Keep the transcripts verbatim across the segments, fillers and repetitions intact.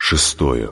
Шестое.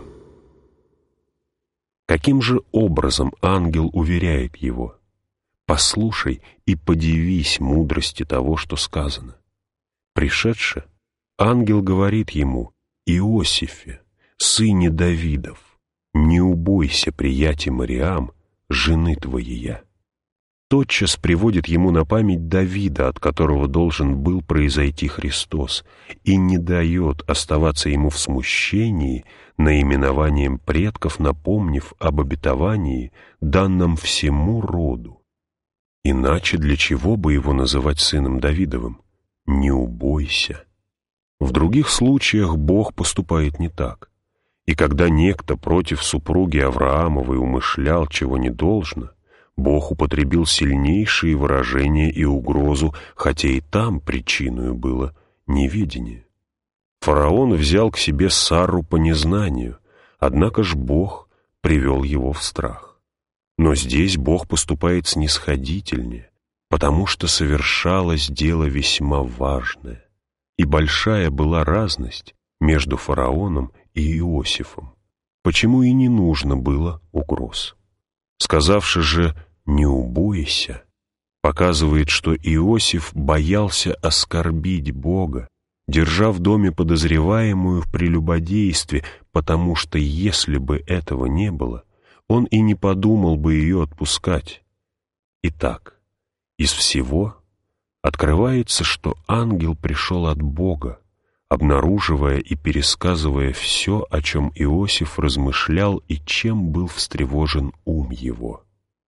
Каким же образом ангел уверяет его? Послушай и подивись мудрости того, что сказано. Пришедше, ангел говорит ему: «Иосифе, сыне Давидов, не убойся, приятель Мариам, жены твоей». Тотчас приводит ему на память Давида, от которого должен был произойти Христос, и не дает оставаться ему в смущении наименованием предков, напомнив об обетовании, данном всему роду. Иначе для чего бы его называть сыном Давидовым? Не убойся. В других случаях Бог поступает не так. И когда некто против супруги Авраамовой умышлял, чего не должно, Бог употребил сильнейшие выражения и угрозу, хотя и там причиною было неведение. Фараон взял к себе Сарру по незнанию, однако ж Бог привел его в страх. Но здесь Бог поступает снисходительнее, потому что совершалось дело весьма важное, и большая была разность между фараоном и Иосифом, почему и не нужно было угроз. Сказавши же «не убойся», показывает, что Иосиф боялся оскорбить Бога, держа в доме подозреваемую в прелюбодействе, потому что если бы этого не было, он и не подумал бы ее отпускать. Итак, из всего открывается, что ангел пришел от Бога, обнаруживая и пересказывая все, о чем Иосиф размышлял и чем был встревожен ум его.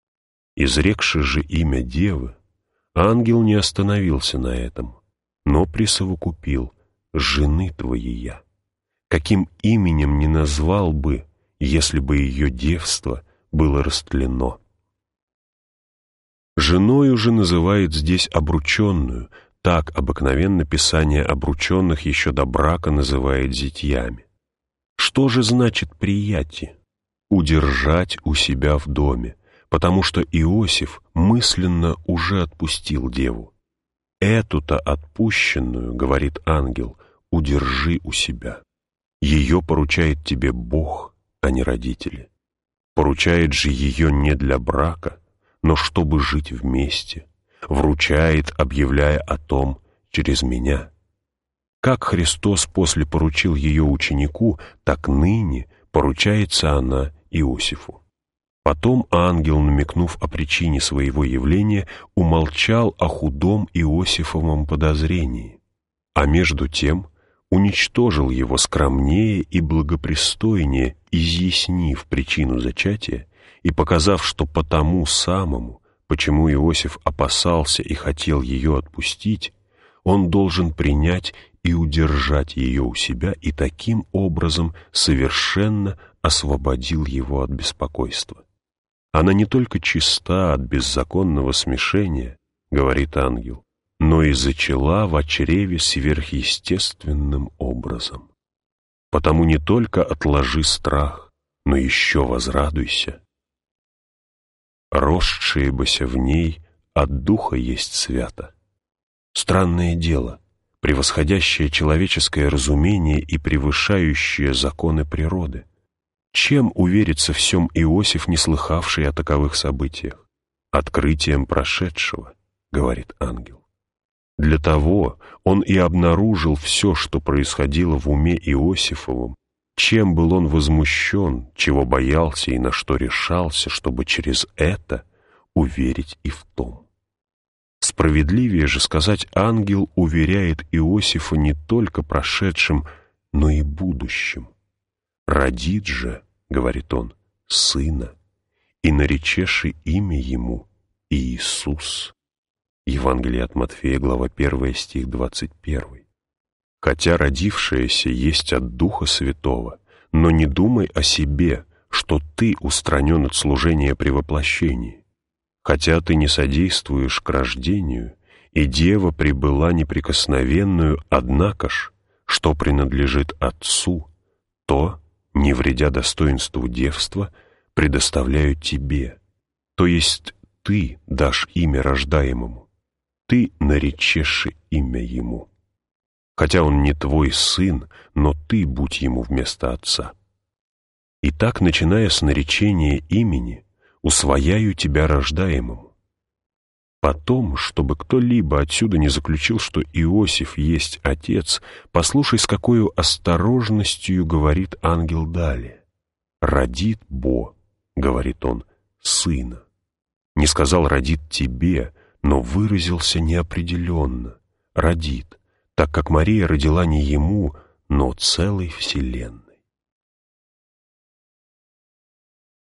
Изрекши же имя Девы, ангел не остановился на этом, но присовокупил «жены твоей». Каким именем не назвал бы, если бы ее девство было растлено? Женою же называет здесь обрученную. Так обыкновенно Писание обрученных еще до брака называет зятьями. Что же значит приятие? Удержать у себя в доме, потому что Иосиф мысленно уже отпустил деву. Эту-то отпущенную, говорит ангел, удержи у себя. Ее поручает тебе Бог, а не родители. Поручает же ее не для брака, но чтобы жить вместе. Вручает, объявляя о том через меня. Как Христос после поручил ее ученику, так ныне поручается она Иосифу. Потом ангел, намекнув о причине своего явления, умолчал о худом Иосифовом подозрении, а между тем уничтожил его скромнее и благопристойнее, изъяснив причину зачатия и показав, что по тому самому, почему Иосиф опасался и хотел ее отпустить, он должен принять и удержать ее у себя и таким образом совершенно освободил его от беспокойства. Она не только чиста от беззаконного смешения, говорит ангел, но и зачала в чреве сверхъестественным образом. Потому не только отложи страх, но еще возрадуйся. Росшиеся в ней от духа есть свято. Странное дело, превосходящее человеческое разумение и превышающее законы природы. Чем уверится в сем Иосиф, не слыхавший о таковых событиях? Открытием прошедшего, говорит ангел. Для того он и обнаружил все, что происходило в уме Иосифовом, чем был он возмущен, чего боялся и на что решался, чтобы через это уверить и в том. Справедливее же сказать, ангел уверяет Иосифа не только прошедшим, но и будущим. «Родит же, — говорит он, — сына, и наречеши имя ему Иисус». Евангелие от Матфея, глава первая, стих двадцать первый. Хотя родившееся есть от Духа Святого, но не думай о себе, что ты устранен от служения при воплощении. Хотя ты не содействуешь к рождению, и дева прибыла неприкосновенную, однако ж, что принадлежит Отцу, то, не вредя достоинству девства, предоставляю тебе, то есть ты дашь имя рождаемому, ты наречешь имя ему. Хотя он не твой сын, но ты будь ему вместо отца. И так, начиная с наречения имени, усвояю тебя рождаемому. Потом, чтобы кто-либо отсюда не заключил, что Иосиф есть отец, послушай, с какой осторожностью говорит ангел далее. «Родит Бо», — говорит он, — «сына». Не сказал «родит тебе», но выразился неопределенно. «Родит», так как Мария родила не ему, но целой вселенной.